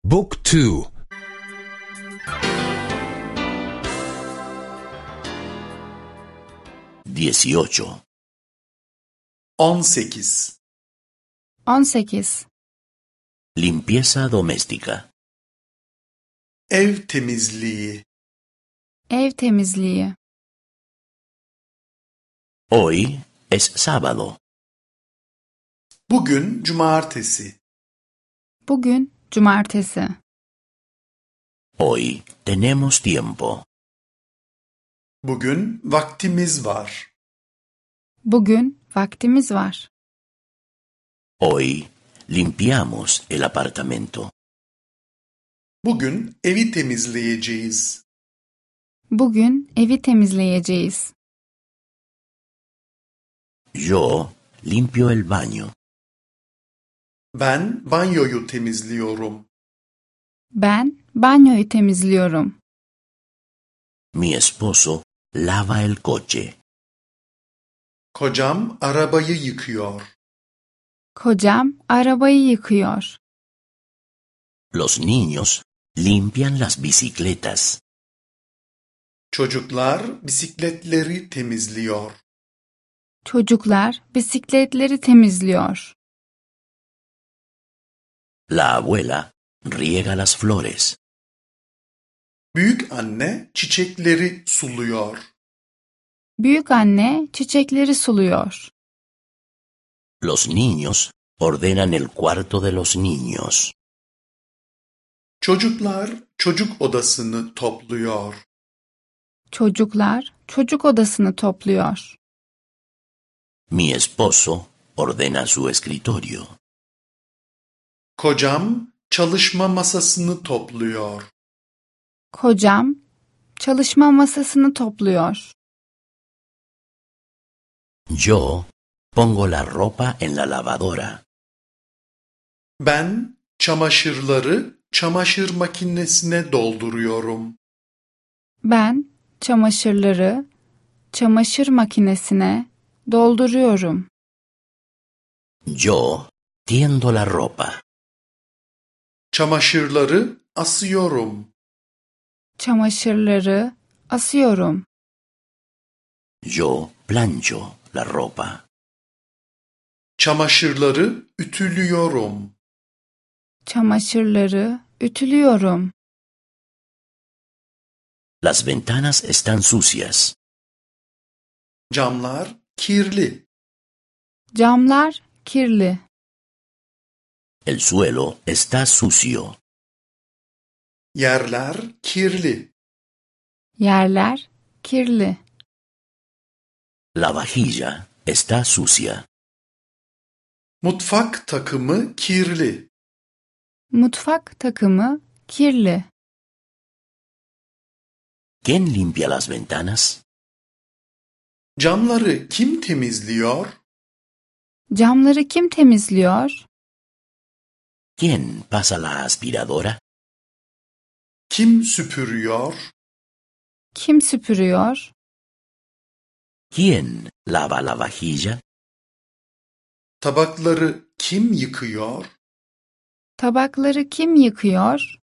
Book 2. 18. 18. 18. Limpieza doméstica. Ev temizliği. Ev temizliği. Hoy es sábado. Bugün cumartesi. Bugün cumartesi. Hoy tenemos tiempo. Bugün vaktimiz var. Bugün vaktimiz var. Hoy limpiamos el apartamento. Bugün evi temizleyeceğiz. Bugün evi temizleyeceğiz. Yo limpio el baño. Ben banyoyu temizliyorum. Ben banyoyu temizliyorum. Mi esposo lava el coche. Kocam arabayı yıkıyor. Kocam arabayı yıkıyor. Los niños limpian las bicicletas. Çocuklar bisikletleri temizliyor. Çocuklar bisikletleri temizliyor. La abuela riega las flores. Büyük anne çiçekleri suluyor. Büyük anne çiçekleri suluyor. Los niños ordenan el cuarto de los niños. Çocuklar çocuk odasını topluyor. Çocuklar çocuk odasını topluyor. Mi esposo ordena su escritorio. Kocam çalışma masasını topluyor. Kocam çalışma masasını topluyor. Yo pongo la ropa en la lavadora. Ben çamaşırları çamaşır makinesine dolduruyorum. Ben çamaşırları çamaşır makinesine dolduruyorum. Yo tiendo la ropa. Çamaşırları asıyorum. Çamaşırları asıyorum. Yo plancho la ropa. Çamaşırları ütülüyorum. Çamaşırları ütülüyorum. Las ventanas están sucias. Camlar kirli. Camlar kirli. El suelo está sucio. Yerler kirli. Yerler kirli. La vajilla está sucia. Mutfak takımı kirli. Mutfak takımı kirli. ¿Quién limpia las ventanas? Camları kim temizliyor? Camları kim temizliyor? ¿Quién pasa la aspiradora? Kim süpürüyor? Kim süpürüyor? ¿Quién lava la vajilla? Tabakları kim yıkıyor? Tabakları kim yıkıyor?